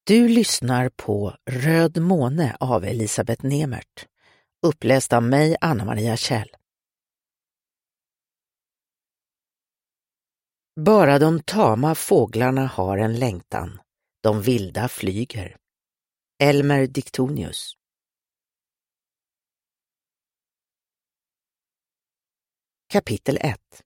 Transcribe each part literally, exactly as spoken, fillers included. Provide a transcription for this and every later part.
Du lyssnar på Röd måne av Elisabeth Nemert, uppläst av mig, Anna-Maria Kjell. Bara de tama fåglarna har en längtan, de vilda flyger. Elmer Diktonius. Kapitel ett.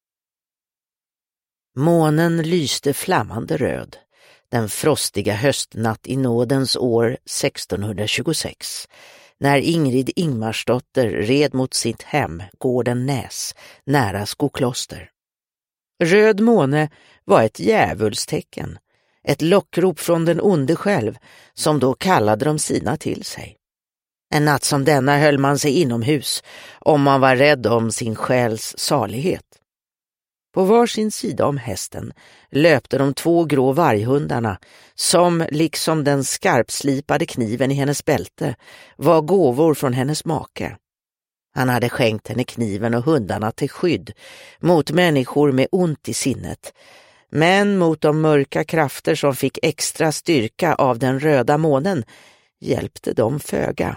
Månen lyste flammande röd, den frostiga höstnatt i nådens år sextonhundratjugosex, när Ingrid Ingmarsdotter red mot sitt hem, gården Näs, nära Skokloster. Röd måne var ett djävulstecken, ett lockrop från den onde själv, som då kallade de sina till sig. En natt som denna höll man sig inomhus, om man var rädd om sin själs salighet. På var sin sida om hästen löpte de två grå varghundarna, som liksom den skarpslipade kniven i hennes bälte var gåvor från hennes make. Han hade skänkt henne kniven och hundarna till skydd mot människor med ont i sinnet, men mot de mörka krafter som fick extra styrka av den röda månen hjälpte de föga.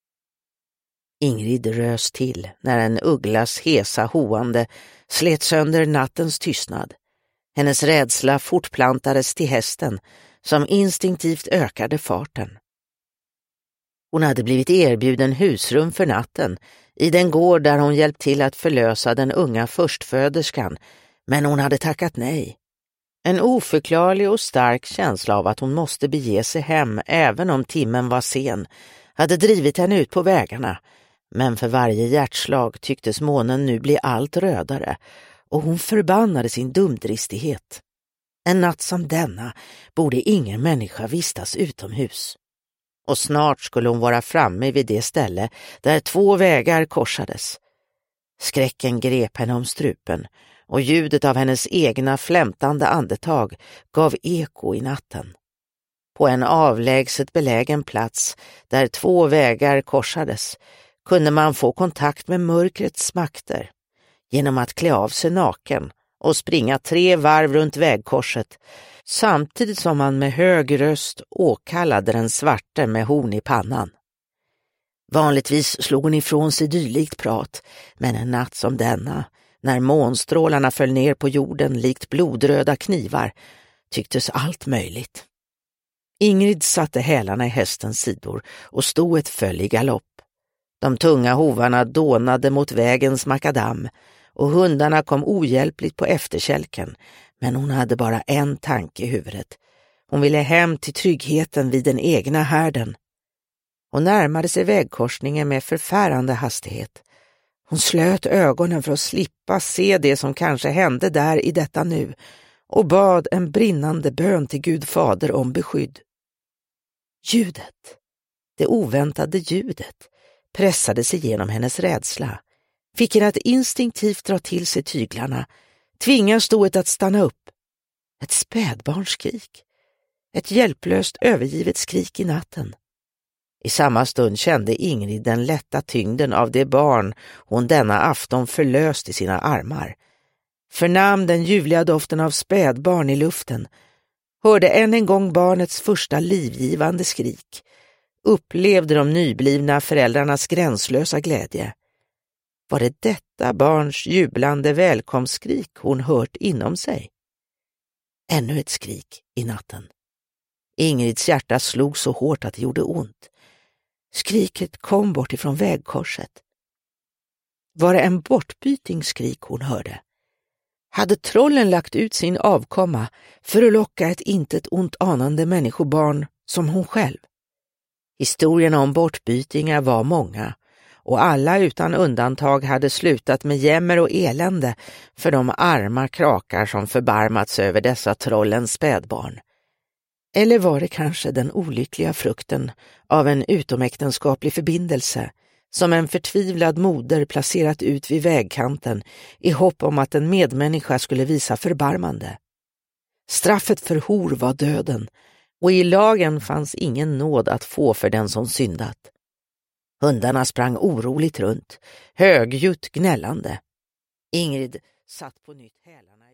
Ingrid rös till när en ugglas hesa hoande slet sönder nattens tystnad. Hennes rädsla fortplantades till hästen, som instinktivt ökade farten. Hon hade blivit erbjuden husrum för natten i den gård där hon hjälpt till att förlösa den unga förstföderskan, men hon hade tackat nej. En oförklarlig och stark känsla av att hon måste bege sig hem även om timmen var sen hade drivit henne ut på vägarna, men för varje hjärtslag tycktes månen nu bli allt rödare och hon förbannade sin dumdristighet. En natt som denna borde ingen människa vistas utomhus. Och snart skulle hon vara framme vid det ställe där två vägar korsades. Skräcken grep henne om strupen och ljudet av hennes egna flämtande andetag gav eko i natten. På en avlägset belägen plats där två vägar korsades kunde man få kontakt med mörkrets makter genom att klä av sig naken och springa tre varv runt vägkorset, samtidigt som man med hög röst åkallade den svarte med horn i pannan. Vanligtvis slog hon ifrån sig dylikt prat, men en natt som denna, när månstrålarna föll ner på jorden likt blodröda knivar, tycktes allt möjligt. Ingrid satte hälarna i hästens sidor och stod ett följ i galopp. De tunga hovarna dånade mot vägens makadam och hundarna kom ohjälpligt på efterkälken, men hon hade bara en tanke i huvudet. Hon ville hem till tryggheten vid den egna härden. Hon närmade sig vägkorsningen med förfärande hastighet. Hon slöt ögonen för att slippa se det som kanske hände där i detta nu och bad en brinnande bön till Gud fader om beskydd. Ljudet, det oväntade ljudet, pressade sig genom hennes rädsla, fick henne att instinktivt dra till sig tyglarna, tvinga stoet att stanna upp. Ett spädbarnskrik, ett hjälplöst övergivet skrik i natten. I samma stund kände Ingrid den lätta tyngden av det barn hon denna afton förlöst i sina armar. Förnam den ljuvliga doften av spädbarn i luften, hörde än en gång barnets första livgivande skrik, upplevde de nyblivna föräldrarnas gränslösa glädje. Var det detta barns jublande välkomstskrik hon hört inom sig? Ännu ett skrik i natten. Ingrids hjärta slog så hårt att det gjorde ont. Skriket kom bort ifrån vägkorset. Var det en bortbytingsskrik hon hörde? Hade trollen lagt ut sin avkomma för att locka ett intet ont anande människobarn som hon själv? Historierna om bortbytingar var många, och alla utan undantag hade slutat med jämmer och elände för de arma krakar som förbarmats över dessa trollens spädbarn. Eller var det kanske den olyckliga frukten av en utomäktenskaplig förbindelse som en förtvivlad moder placerat ut vid vägkanten i hopp om att en medmänniska skulle visa förbarmande? Straffet för hor var döden, och i lagen fanns ingen nåd att få för den som syndat. Hundarna sprang oroligt runt, högljutt gnällande. Ingrid satt på nytt hälarna